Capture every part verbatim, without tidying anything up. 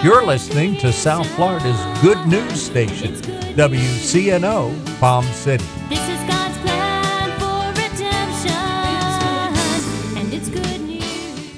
You're listening to South Florida's good news station, W C N O Palm City. This is God's plan for redemption, and it's good news.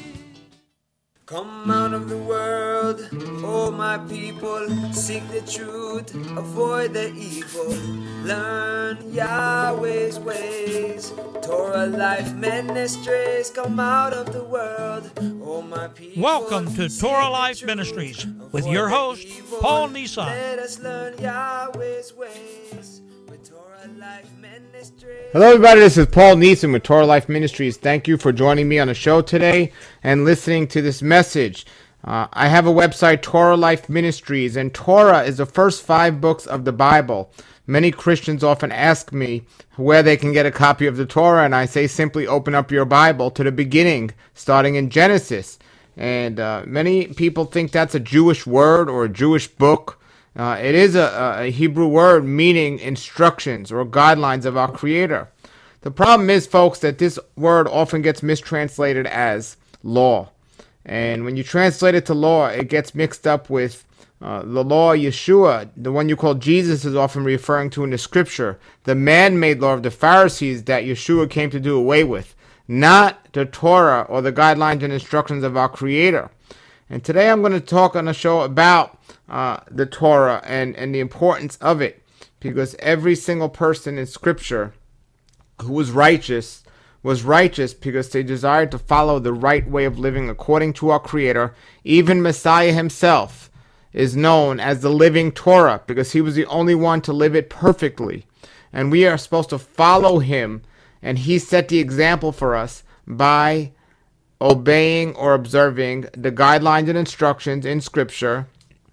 Come out of the world, oh my people, seek the truth, avoid the evil, learn Yahweh's ways, Torah Life Ministries. Come out of the world, oh my people. Welcome to Torah Life Ministries with your host, Paul Nissan. Let us learn Yahweh's ways with Torah Life Ministries. Hello everybody, this is Paul Neeson with Torah Life Ministries. Thank you for joining me on the show today and listening to this message. Uh, I have a website, Torah Life Ministries, and Torah is the first five books of the Bible. Many Christians often ask me where they can get a copy of the Torah, and I say simply open up your Bible to the beginning, starting in Genesis. And uh, many people think that's a Jewish word or a Jewish book. Uh, it is a, a Hebrew word meaning instructions or guidelines of our Creator. The problem is, folks, that this word often gets mistranslated as law. And when you translate it to law, it gets mixed up with uh, the law of Yeshua, the one you call Jesus is often referring to in the scripture, the man-made law of the Pharisees that Yeshua came to do away with, not the Torah or the guidelines and instructions of our Creator. And today I'm going to talk on a show about uh, the Torah and, and the importance of it, because every single person in Scripture who was righteous was righteous because they desired to follow the right way of living according to our Creator. Even Messiah himself is known as the living Torah because he was the only one to live it perfectly. And we are supposed to follow him, and he set the example for us by obeying or observing the guidelines and instructions in Scripture,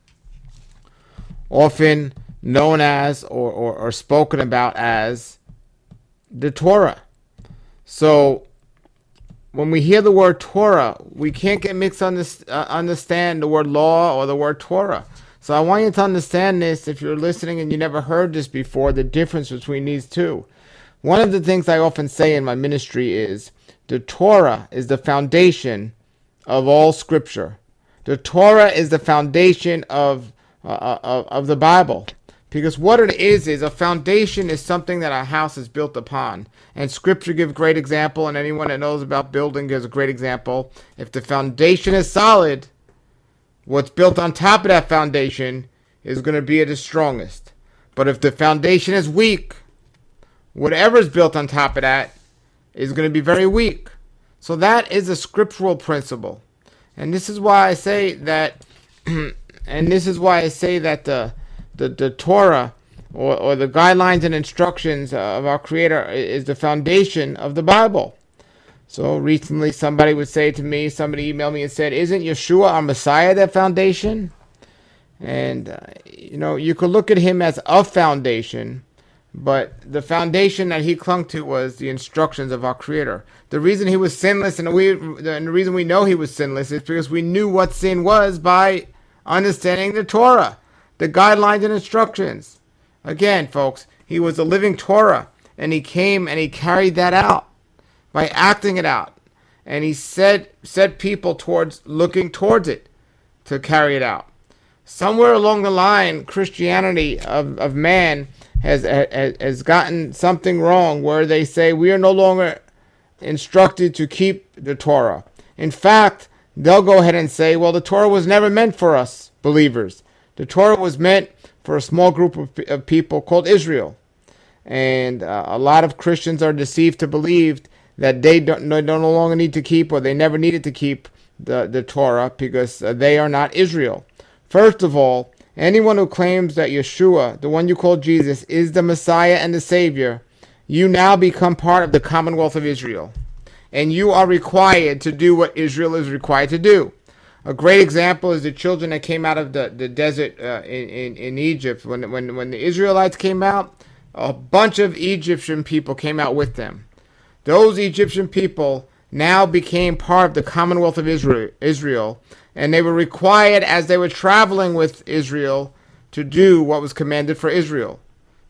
often known as or, or, or spoken about as the Torah. So when we hear the word Torah, we can't get mixed on this, uh, understand the word law or the word Torah. So I want you to understand this, if you're listening and you never heard this before, the difference between these two. One of the things I often say in my ministry is the Torah is the foundation of all Scripture. The Torah is the foundation of uh, of, of the Bible. Because what it is, is a foundation is something that a house is built upon. And Scripture gives great example, and anyone that knows about building gives a great example. If the foundation is solid, what's built on top of that foundation is going to be the strongest. But if the foundation is weak, whatever is built on top of that is going to be very weak. So that is a scriptural principle. And this is why I say that, and this is why I say that the The, the Torah or, or the guidelines and instructions of our Creator is the foundation of the Bible. So recently somebody would say to me, somebody emailed me and said, isn't Yeshua our Messiah that foundation? And, uh, you know, you could look at him as a foundation, but the foundation that he clung to was the instructions of our Creator. The reason he was sinless, and, we, and the reason we know he was sinless, is because we knew what sin was by understanding the Torah, the guidelines and instructions. Again, folks, he was a living Torah, and he came and he carried that out by acting it out. And he set, set people towards looking towards it to carry it out. Somewhere along the line, Christianity of, of man has, has, has gotten something wrong where they say we are no longer instructed to keep the Torah. In fact, they'll go ahead and say, well, the Torah was never meant for us believers. The Torah was meant for a small group of, of people called Israel. And uh, a lot of Christians are deceived to believe that they don't, they no longer need to keep, or they never needed to keep the, the Torah because uh, they are not Israel. First of all, anyone who claims that Yeshua, the one you call Jesus, is the Messiah and the Savior, you now become part of the Commonwealth of Israel. And you are required to do what Israel is required to do. A great example is the children that came out of the, the desert uh, in, in, in Egypt. When, when, when the Israelites came out, a bunch of Egyptian people came out with them. Those Egyptian people now became part of the Commonwealth of Israel, Israel, and they were required as they were traveling with Israel to do what was commanded for Israel.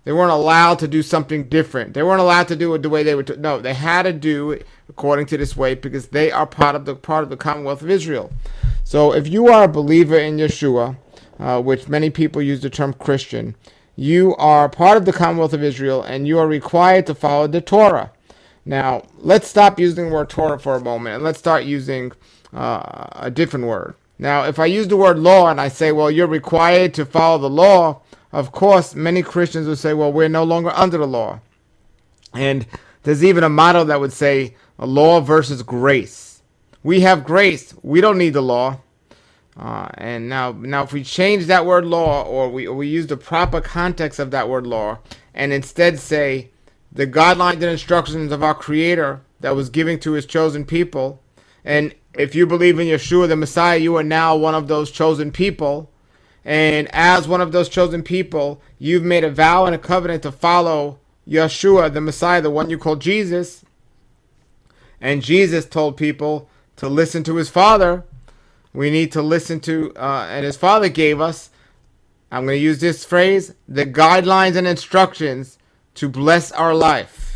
They weren't allowed to do something different. They weren't allowed to do it the way they were. T- no, they had to do it according to this way because they are part of the part of the Commonwealth of Israel. So if you are a believer in Yeshua, uh, which many people use the term Christian, you are part of the Commonwealth of Israel and you are required to follow the Torah. Now, let's stop using the word Torah for a moment and let's start using uh, a different word. Now, if I use the word law and I say, well, you're required to follow the law, of course, many Christians will say, well, we're no longer under the law. And there's even a motto that would say, a law versus grace. We have grace. We don't need the law. Uh, and now, now, if we change that word law, or we, or we use the proper context of that word law, and instead say, the guidelines and instructions of our Creator that was given to His chosen people, and if you believe in Yeshua, the Messiah, you are now one of those chosen people. And as one of those chosen people, you've made a vow and a covenant to follow Yeshua, the Messiah, the one you call Jesus. And Jesus told people to listen to His Father. We need to listen to, uh, and His Father gave us, I'm going to use this phrase, the guidelines and instructions to bless our life.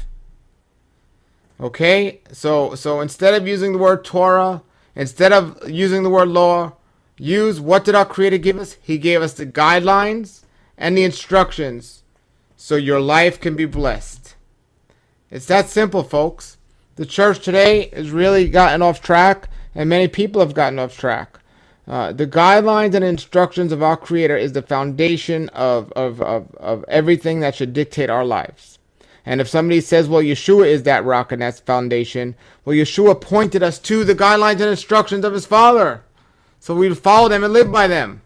Okay? So, so instead of using the word Torah, instead of using the word law, use what did our Creator give us? He gave us the guidelines and the instructions so your life can be blessed. It's that simple, folks. The church today has really gotten off track, and many people have gotten off track. Uh, the guidelines and instructions of our Creator is the foundation of, of, of, of everything that should dictate our lives. And if somebody says, well, Yeshua is that rock and that's foundation, well, Yeshua pointed us to the guidelines and instructions of His Father. So we follow them and live by them.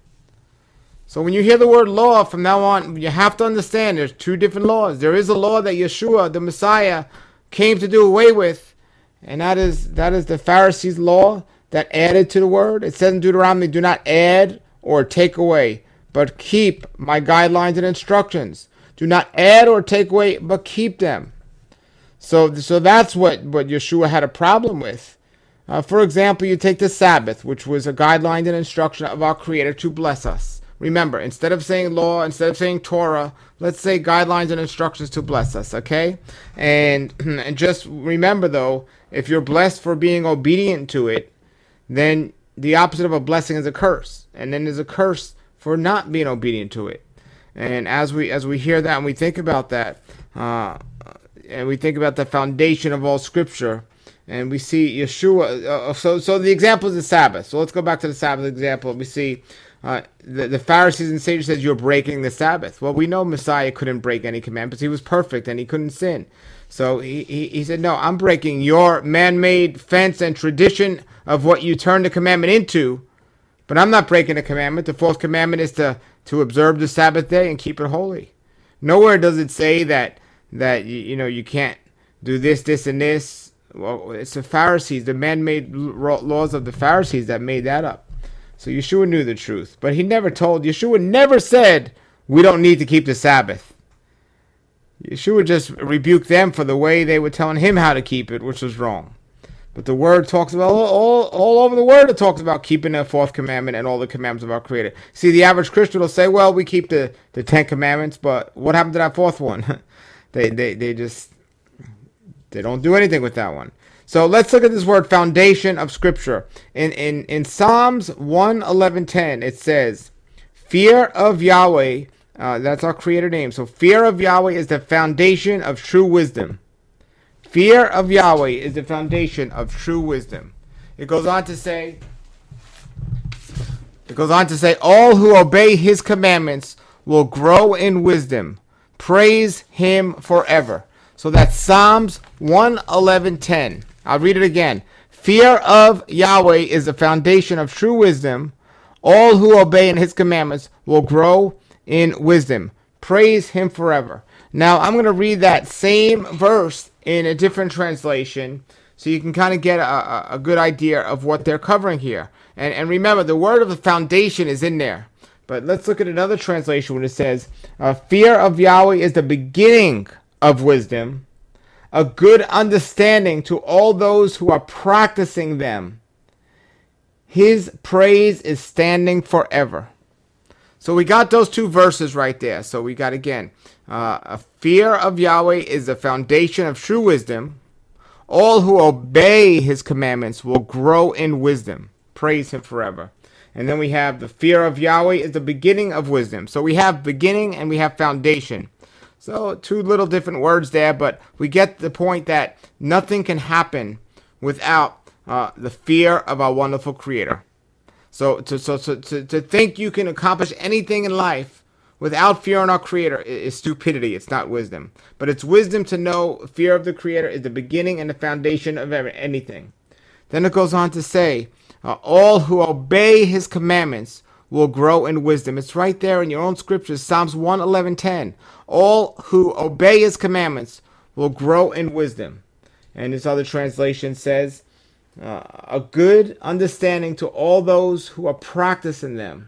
So when you hear the word law from now on, you have to understand there's two different laws. There is a law that Yeshua, the Messiah, came to do away with. And that is that is the Pharisees' law that added to the word. It says in Deuteronomy, do not add or take away, but keep my guidelines and instructions. Do not add or take away, but keep them. So, so that's what, what Yeshua had a problem with. Uh, for example, you take the Sabbath, which was a guideline and instruction of our Creator to bless us. Remember, instead of saying law, instead of saying Torah, let's say guidelines and instructions to bless us, okay? And, and just remember, though, if you're blessed for being obedient to it, then the opposite of a blessing is a curse. And then there's a curse for not being obedient to it. And as we as we hear that and we think about that, uh, and we think about the foundation of all Scripture, and we see Yeshua. Uh, so, so the example is the Sabbath. So let's go back to the Sabbath example. We see uh, the, the Pharisees and Sadducees says you're breaking the Sabbath. Well, we know Messiah couldn't break any commandments. He was perfect and he couldn't sin. So he, he, he said, no, I'm breaking your man-made fence and tradition of what you turned the commandment into, but I'm not breaking the commandment. The fourth commandment is to, to observe the Sabbath day and keep it holy. Nowhere does it say that that you, you know you can't do this, this, and this. Well, it's the Pharisees, the man-made laws of the Pharisees that made that up. So Yeshua knew the truth, but he never told. Yeshua never said we don't need to keep the Sabbath. Yeshua just rebuked them for the way they were telling him how to keep it, which was wrong. But the Word talks about, all, all, all over the Word, it talks about keeping the fourth commandment and all the commandments of our Creator. See, the average Christian will say, well, we keep the, the Ten Commandments, but what happened to that fourth one? they, they, they just, they don't do anything with that one. So let's look at this word, foundation of Scripture. In, in, in Psalms one eleven ten, it says, fear of Yahweh, uh, that's our Creator name. So fear of Yahweh is the foundation of true wisdom. Fear of Yahweh is the foundation of true wisdom. It goes on to say, it goes on to say, all who obey His commandments will grow in wisdom. Praise Him forever. So that's Psalms one eleven ten. I'll read it again. Fear of Yahweh is the foundation of true wisdom. All who obey in His commandments will grow in wisdom. Praise Him forever. Now, I'm going to read that same verse in a different translation so you can kind of get a, a good idea of what they're covering here. And, and remember, the word of the foundation is in there. But let's look at another translation when it says, uh, fear of Yahweh is the beginning of wisdom, a good understanding to all those who are practicing them. His praise is standing forever. So we got those two verses right there. So we got, again, Uh, a fear of Yahweh is the foundation of true wisdom. All who obey his commandments will grow in wisdom. Praise him forever. And then we have the fear of Yahweh is the beginning of wisdom. So we have beginning and we have foundation. So two little different words there, but we get the point that nothing can happen without uh, the fear of our wonderful Creator. So to, so, so to, to think you can accomplish anything in life without fear in our Creator is stupidity. It's not wisdom. But it's wisdom to know fear of the Creator is the beginning and the foundation of anything. Then it goes on to say, uh, all who obey his commandments will grow in wisdom. It's right there in your own scriptures, Psalms one eleven ten. All who obey his commandments will grow in wisdom. And this other translation says, uh, a good understanding to all those who are practicing them.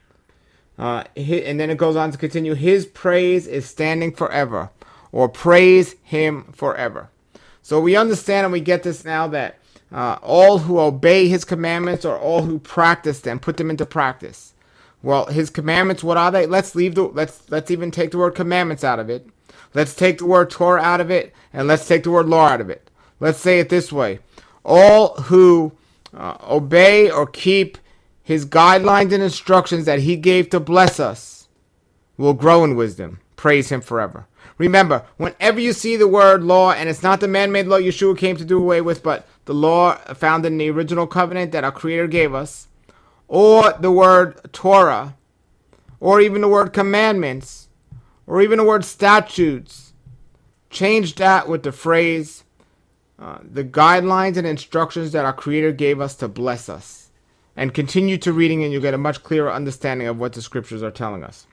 Uh, and then it goes on to continue, his praise is standing forever, or praise him forever. So we understand and we get this now that uh, all who obey his commandments or all who practice them, put them into practice. Well, his commandments, what are they? Let's leave the, let's, let's even take the word commandments out of it. Let's take the word Torah out of it, and let's take the word law out of it. Let's say it this way. All who uh, obey or keep his guidelines and instructions that he gave to bless us will grow in wisdom. Praise him forever. Remember, whenever you see the word law, and it's not the man-made law Yeshua came to do away with, but the law found in the original covenant that our Creator gave us, or the word Torah, or even the word commandments, or even the word statutes, change that with the phrase, uh, the guidelines and instructions that our Creator gave us to bless us. And continue to reading and you'll get a much clearer understanding of what the scriptures are telling us.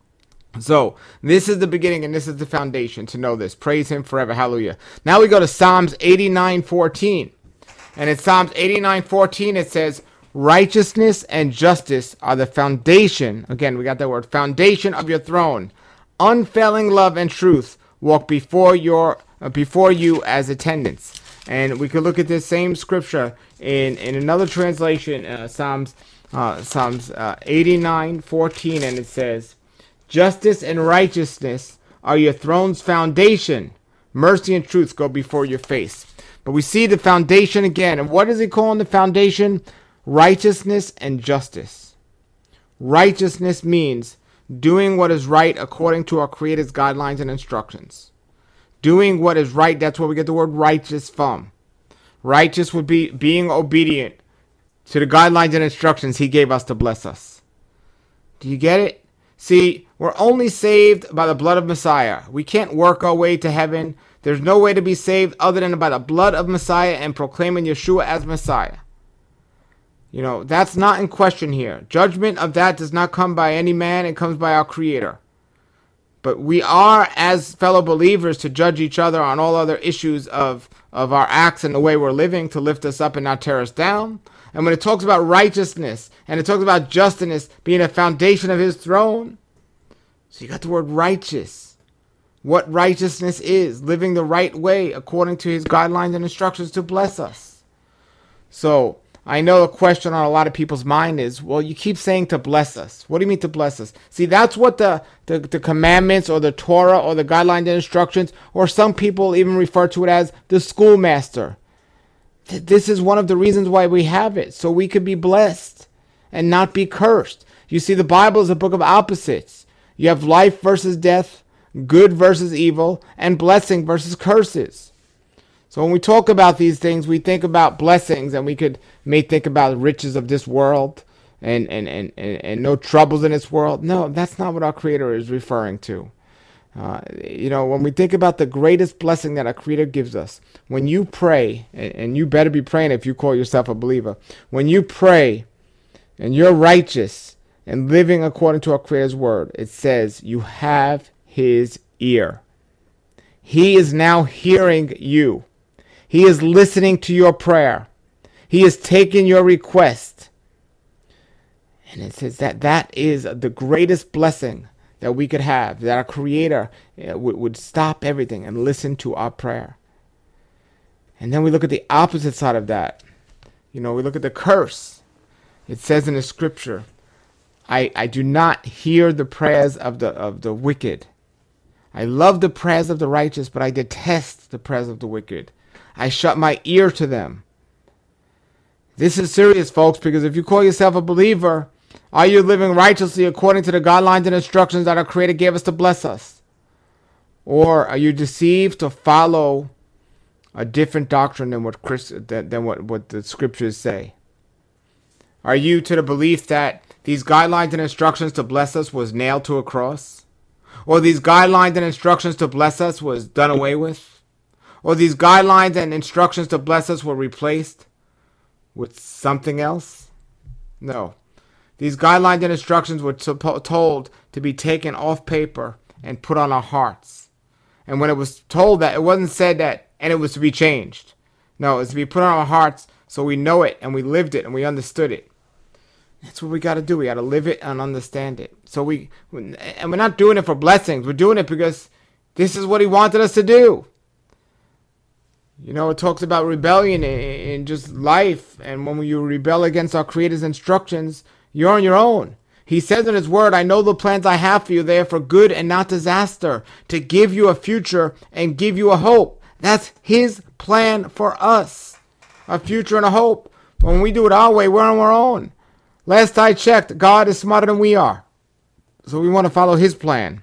So, this is the beginning and this is the foundation to know this. Praise him forever. Hallelujah. Now we go to Psalms eighty-nine fourteen. And in Psalms eighty-nine fourteen it says, righteousness and justice are the foundation. Again, we got that word. Foundation of your throne. Unfailing love and truth walk before your uh, before you as attendants. And we could look at this same scripture in, in another translation, uh, Psalms uh, Psalms uh, eighty-nine fourteen, and it says, justice and righteousness are your throne's foundation. Mercy and truth go before your face. But we see the foundation again. And what is he calling the foundation? Righteousness and justice. Righteousness means doing what is right according to our Creator's guidelines and instructions. Doing what is right, that's where we get the word righteous from. Righteous would be being obedient to the guidelines and instructions he gave us to bless us. Do you get it? See, we're only saved by the blood of Messiah. We can't work our way to heaven. There's no way to be saved other than by the blood of Messiah and proclaiming Yeshua as Messiah. You know, that's not in question here. Judgment of that does not come by any man. It comes by our Creator. But we are, as fellow believers, to judge each other on all other issues of, of our acts and the way we're living, to lift us up and not tear us down. And when it talks about righteousness and it talks about justice being a foundation of his throne, so you got the word righteous. What righteousness is, living the right way according to his guidelines and instructions to bless us. So I know the question on a lot of people's mind is, well, you keep saying to bless us. What do you mean to bless us? See, that's what the, the, the commandments or the Torah or the guidelines and instructions, or some people even refer to it as the schoolmaster. This is one of the reasons why we have it, so we could be blessed and not be cursed. You see, the Bible is a book of opposites. You have life versus death, good versus evil, and blessing versus curses. So when we talk about these things, we think about blessings, and we could may think about riches of this world and, and, and, and, and no troubles in this world. No, that's not what our Creator is referring to. Uh, you know, when we think about the greatest blessing that our Creator gives us, when you pray, and, and you better be praying if you call yourself a believer, when you pray and you're righteous and living according to our Creator's word, it says you have his ear. He is now hearing you. He is listening to your prayer. He is taking your request. And it says that that is the greatest blessing that we could have, that our Creator uh, would, would stop everything and listen to our prayer. And then we look at the opposite side of that. You know, we look at the curse. It says in the scripture, I, I do not hear the prayers of the of the wicked. I love the prayers of the righteous, but I detest the prayers of the wicked. I shut my ear to them. This is serious, folks, because if you call yourself a believer, are you living righteously according to the guidelines and instructions that our Creator gave us to bless us? Or are you deceived to follow a different doctrine than what Chris, than, than what, what the scriptures say? Are you to the belief that these guidelines and instructions to bless us was nailed to a cross? Or these guidelines and instructions to bless us was done away with? Or these guidelines and instructions to bless us were replaced with something else? No. These guidelines and instructions were to, told to be taken off paper and put on our hearts. And when it was told that, it wasn't said that, and it was to be changed. No, it was to be put on our hearts so we know it and we lived it and we understood it. That's what we got to do. We got to live it and understand it. So we, and we're not doing it for blessings. We're doing it because this is what He wanted us to do. You know, it talks about rebellion in just life. And when you rebel against our Creator's instructions, you're on your own. He says in His word, I know the plans I have for you. They are for good and not disaster, to give you a future and give you a hope. That's His plan for us, a future and a hope. When we do it our way, we're on our own. Last I checked, God is smarter than we are. So we want to follow His plan.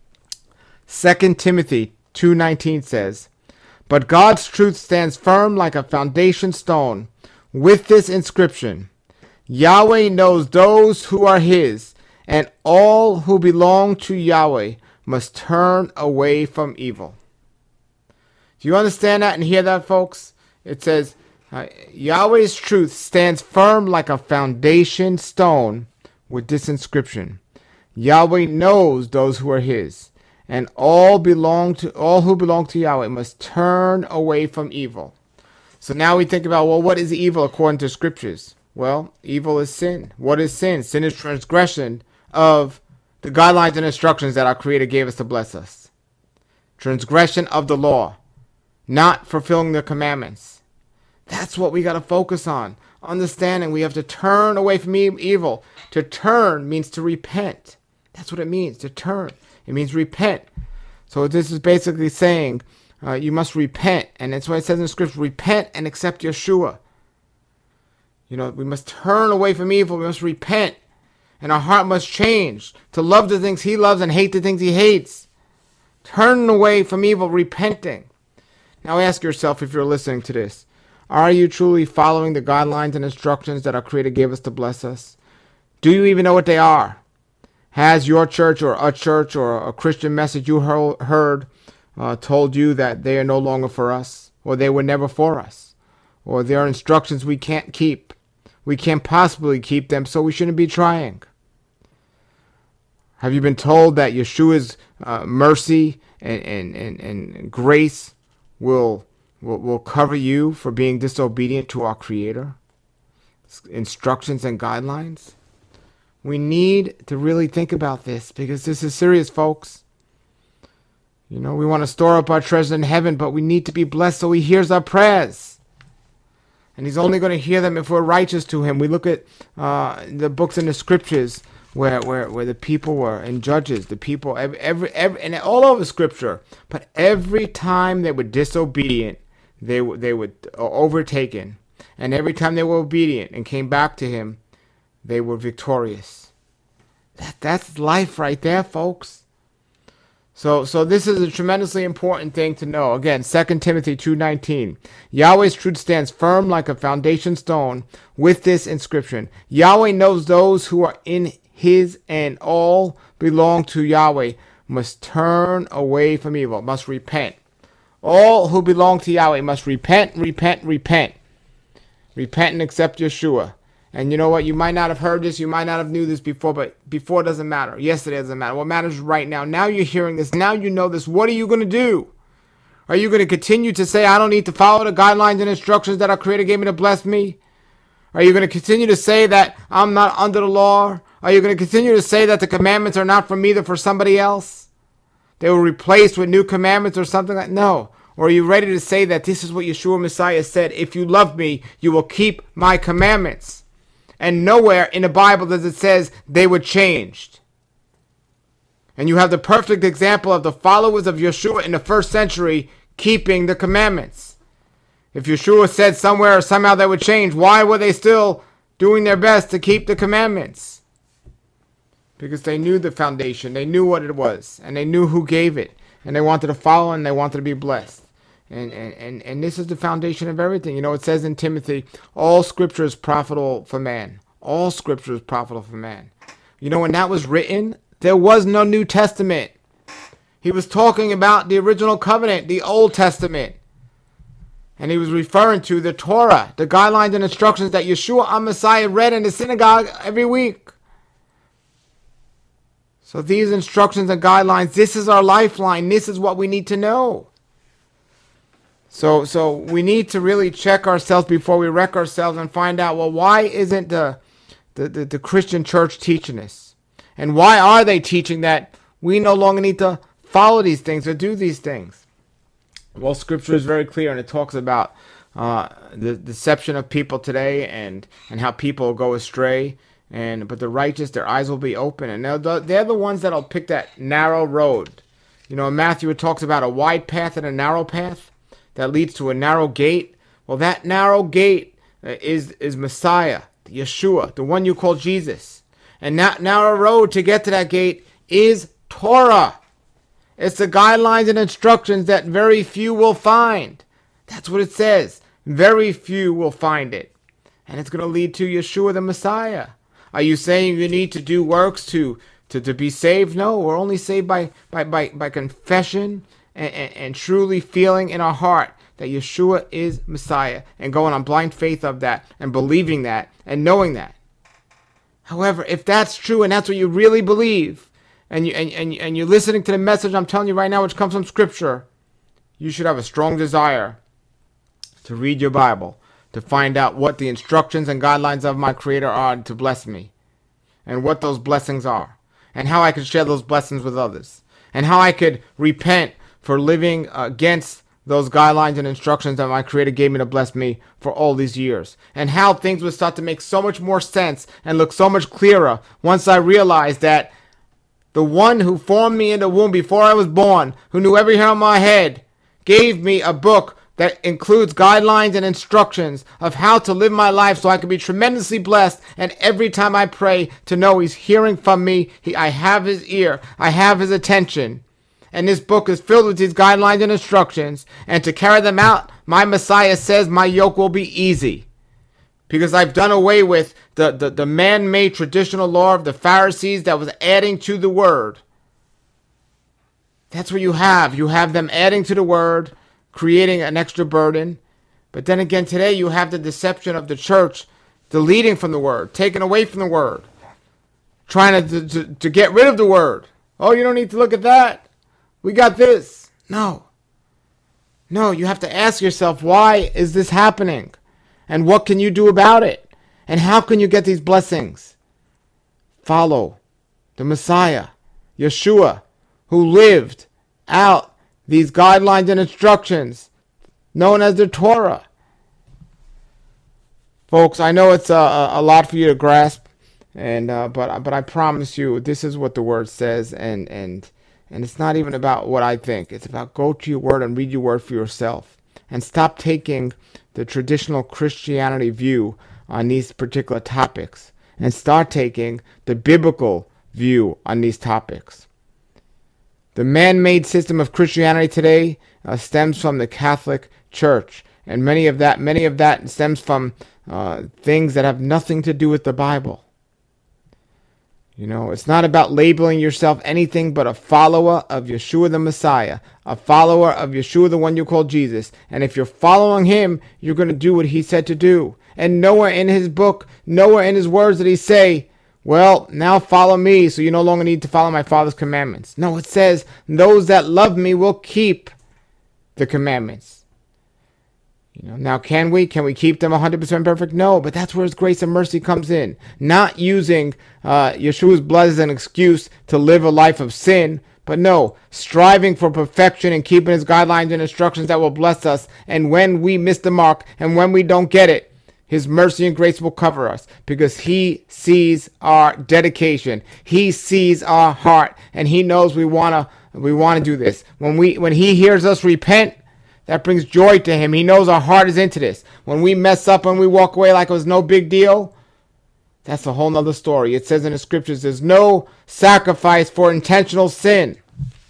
Second Timothy two nineteen says, but God's truth stands firm like a foundation stone, with this inscription, Yahweh knows those who are His, and all who belong to Yahweh must turn away from evil. Do you understand that and hear that, folks? It says, uh, Yahweh's truth stands firm like a foundation stone, with this inscription, Yahweh knows those who are His, and all belong to all who belong to Yahweh must turn away from evil. So now we think about, well, what is evil according to scriptures? Well, evil is sin. What is sin? Sin is transgression of the guidelines and instructions that our Creator gave us to bless us. Transgression of the law, not fulfilling the commandments. That's what we got to focus on. Understanding we have to turn away from evil. To turn means to repent. That's what it means, to turn. It means repent. So this is basically saying uh, you must repent. And that's why it says in Scripture, repent and accept Yeshua. You know, we must turn away from evil. We must repent. And our heart must change to love the things He loves and hate the things He hates. Turning away from evil, repenting. Now ask yourself, if you're listening to this, are you truly following the guidelines and instructions that our Creator gave us to bless us? Do you even know what they are? Has your church or a church or a Christian message you heard uh, told you that they are no longer for us, or they were never for us, or there are instructions we can't keep? We can't possibly keep them, so we shouldn't be trying. Have you been told that Yeshua's uh, mercy and, and, and, and grace will, will will cover you for being disobedient to our Creator? Instructions and guidelines? We need to really think about this, because this is serious, folks. You know, we want to store up our treasure in heaven, but we need to be blessed so He hears our prayers. And He's only going to hear them if we're righteous to Him. We look at uh, the books in the scriptures where, where, where the people were, and Judges, the people, every, every, every, and all over Scripture. But every time they were disobedient, they, they were overtaken. And every time they were obedient and came back to Him, they were victorious. That, that's life right there, folks. So so this is a tremendously important thing to know. Again, Second Timothy two nineteen. Yahweh's truth stands firm like a foundation stone, with this inscription, Yahweh knows those who are in His, and all belong to Yahweh must turn away from evil, must repent. All who belong to Yahweh must repent, repent, repent. Repent and accept Yeshua. And you know what? You might not have heard this. You might not have knew this before, but before doesn't matter. Yesterday doesn't matter. What matters is right now. Now you're hearing this. Now you know this. What are you going to do? Are you going to continue to say, I don't need to follow the guidelines and instructions that our Creator gave me to bless me? Are you going to continue to say that I'm not under the law? Are you going to continue to say that the commandments are not for me, they're for somebody else? They were replaced with new commandments or something like that? No. Or are you ready to say that this is what Yeshua Messiah said, if you love me, you will keep my commandments? And nowhere in the Bible does it says they were changed. And you have the perfect example of the followers of Yeshua in the first century keeping the commandments. If Yeshua said somewhere or somehow that would change, why were they still doing their best to keep the commandments? Because they knew the foundation. They knew what it was. And they knew who gave it. And they wanted to follow and they wanted to be blessed. And, and, and, and this is the foundation of everything. You know, it says in Timothy, all scripture is profitable for man. All scripture is profitable for man. You know, when that was written, there was no New Testament. He was talking about the original covenant, the Old Testament. And he was referring to the Torah, the guidelines and instructions that Yeshua HaMessiah read in the synagogue every week. So these instructions and guidelines, this is our lifeline. This is what we need to know. So so we need to really check ourselves before we wreck ourselves and find out, well, why isn't the, the, the, the Christian church teaching this? And why are they teaching that we no longer need to follow these things or do these things? Well, Scripture is very clear, and it talks about uh, the deception of people today and, and how people go astray. And but the righteous, their eyes will be open, and they're the, they're the ones that'll pick that narrow road. You know, in Matthew it talks about a wide path and a narrow path that leads to a narrow gate. Well, that narrow gate is is Messiah, Yeshua, the one you call Jesus. And that narrow road to get to that gate is Torah. It's the guidelines and instructions that very few will find. That's what it says. Very few will find it. And it's going to lead to Yeshua the Messiah. Are you saying you need to do works to, to, to be saved? No, we're only saved by, by, by, by confession and, and, and truly feeling in our heart that Yeshua is Messiah and going on blind faith of that and believing that and knowing that. However, if that's true and that's what you really believe, and, you, and, and, and you're listening to the message I'm telling you right now, which comes from Scripture, you should have a strong desire to read your Bible, to find out what the instructions and guidelines of my Creator are to bless me, and what those blessings are, and how I can share those blessings with others, and how I could repent for living against those guidelines and instructions that my Creator gave me to bless me for all these years, and how things would start to make so much more sense and look so much clearer once I realized that the one who formed me in the womb before I was born, who knew every hair on my head, gave me a book that includes guidelines and instructions of how to live my life so I can be tremendously blessed. And every time I pray, to know He's hearing from me, he, I have His ear, I have His attention. And this book is filled with these guidelines and instructions. And to carry them out, my Messiah says my yoke will be easy. Because I've done away with the, the, the man-made traditional law of the Pharisees that was adding to the word. That's what you have. You have them adding to the word, creating an extra burden. But then again, today you have the deception of the church deleting from the word, taking away from the word, trying to, to, to get rid of the word. Oh, you don't need to look at that. We got this. No. No, you have to ask yourself, why is this happening? And what can you do about it? And how can you get these blessings? Follow the Messiah, Yeshua, who lived out these guidelines and instructions known as the Torah. Folks, I know it's a, a lot for you to grasp, and uh, but but I promise you, this is what the Word says, and and and it's not even about what I think. It's about go to your Word and read your Word for yourself, and stop taking the traditional Christianity view on these particular topics, and start taking the biblical view on these topics. The man-made system of Christianity today uh, stems from the Catholic Church, and many of that, many of that stems from uh, things that have nothing to do with the Bible. You know, it's not about labeling yourself anything but a follower of Yeshua the Messiah, a follower of Yeshua the one you call Jesus. And if you're following Him, you're going to do what He said to do. And nowhere in His book, nowhere in His words did He say, well, now follow me, so you no longer need to follow my Father's commandments. No, it says, those that love me will keep the commandments. You know, now, can we? Can we keep them one hundred percent perfect? No, but that's where His grace and mercy comes in. Not using uh, Yeshua's blood as an excuse to live a life of sin, but no, striving for perfection and keeping His guidelines and instructions that will bless us. And when we miss the mark and when we don't get it, His mercy and grace will cover us because he sees our dedication. He sees our heart, and he knows we want to we want to do this. When we when he hears us repent, that brings joy to him. He knows our heart is into this. When we mess up and we walk away like it was no big deal, that's a whole nother story. It says in the scriptures, there's no sacrifice for intentional sin.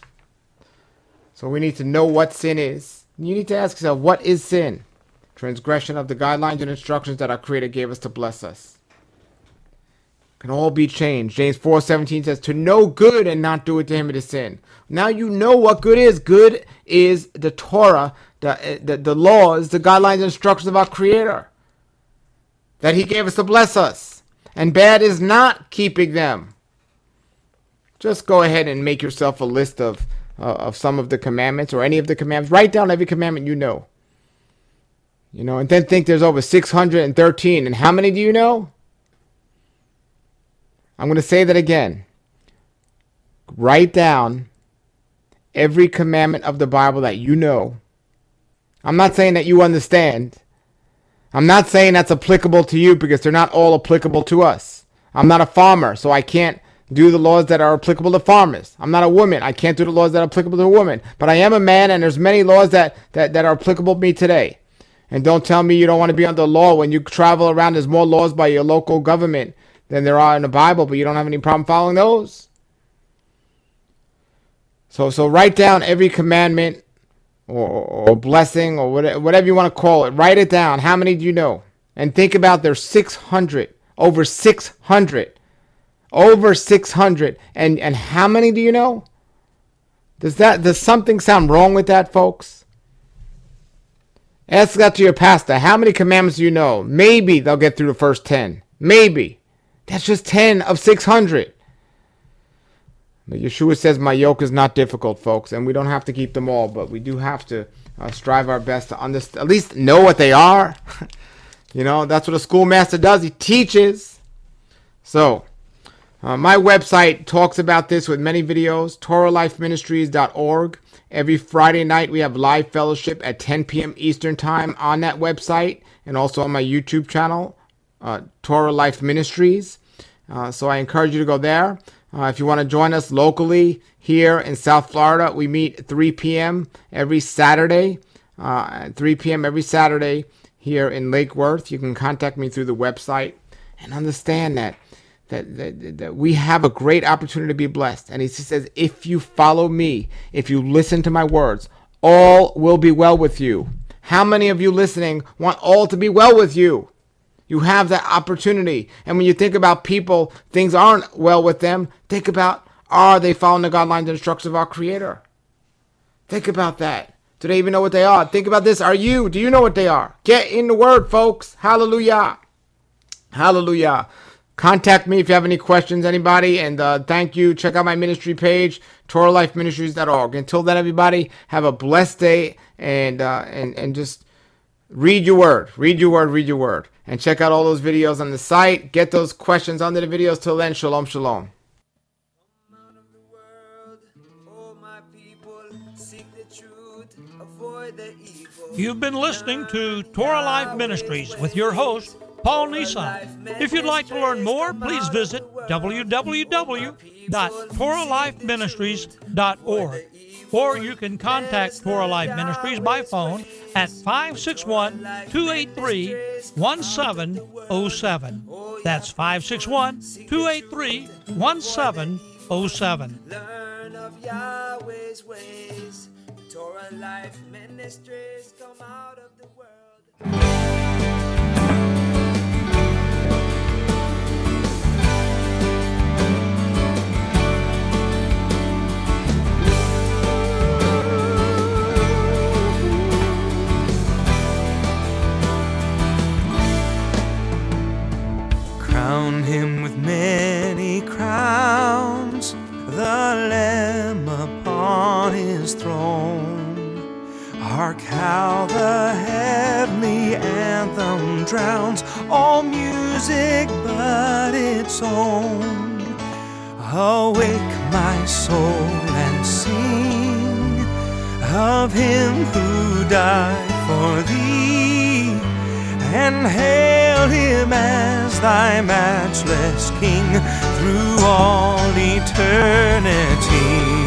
So we need to know what sin is. You need to ask yourself, what is sin? Transgression of the guidelines and instructions that our Creator gave us to bless us. Can all be changed. James four seventeen says, to know good and not do it to him it is sin. Now you know what good is. Good is the Torah, the, the, the laws, the guidelines and instructions of our Creator that he gave us to bless us. And bad is not keeping them. Just go ahead and make yourself a list of, uh, of some of the commandments or any of the commandments. Write down every commandment you know. You know, and then think there's over six hundred thirteen. And how many do you know? I'm going to say that again. Write down every commandment of the Bible that you know. I'm not saying that you understand. I'm not saying that's applicable to you because they're not all applicable to us. I'm not a farmer, so I can't do the laws that are applicable to farmers. I'm not a woman. I can't do the laws that are applicable to a woman. But I am a man, and there's many laws that, that, that are applicable to me today. And don't tell me you don't want to be under law. When you travel around, there's more laws by your local government than there are in the Bible, but you don't have any problem following those. So so write down every commandment or, or blessing or whatever, whatever you want to call it. Write it down. How many do you know? And think about there's six hundred. Over six hundred. Over six hundred. And, and how many do you know? Does that does something sound wrong with that, folks? Ask that to your pastor. How many commandments do you know? Maybe they'll get through the first ten. Maybe. That's just ten of six hundred. But Yeshua says, my yoke is not difficult, folks. And we don't have to keep them all. But we do have to uh, strive our best to understand, at least know what they are. You know, that's what a schoolmaster does. He teaches. So, uh, my website talks about this with many videos. Torah Life Ministries dot org. Every Friday night we have live fellowship at ten p.m. Eastern Time on that website and also on my YouTube channel, uh, Torah Life Ministries. Uh, so I encourage you to go there. Uh, if you want to join us locally here in South Florida, we meet at three p.m. every Saturday. Uh, at three p.m. every Saturday here in Lake Worth. You can contact me through the website and understand that. That, that, that we have a great opportunity to be blessed. And he says, if you follow me, if you listen to my words, all will be well with you. How many of you listening want all to be well with you? You have that opportunity. And when you think about people, things aren't well with them, think about, are they following the guidelines and instructions of our Creator? Think about that. Do they even know what they are? Think about this. Are you? Do you know what they are? Get in the Word, folks. Hallelujah. Hallelujah. Contact me if you have any questions, anybody. And uh, thank you. Check out my ministry page, Torah Life Ministries dot org. Until then, everybody, have a blessed day. And, uh, and, and just read your word. Read your word. Read your word. And check out all those videos on the site. Get those questions under the videos. Till then, shalom, shalom. You've been listening to Torah Life Ministries with your host, Paul Nissan. If you'd like to learn more, please visit w w w dot torah life ministries dot org. Or you can contact Torah Life Ministries by phone at five six one, two eight three, one seven zero seven. That's five six one, two eight three, one seven zero seven. Learn of Yahweh's ways. Torah Life Ministries come out of the world. Crown him with many crowns, the Lamb upon his throne. Hark how the heavenly anthem drowns all music but its own. Awake my soul and sing of him who died for thee, and hail him as thy matchless King through all eternity.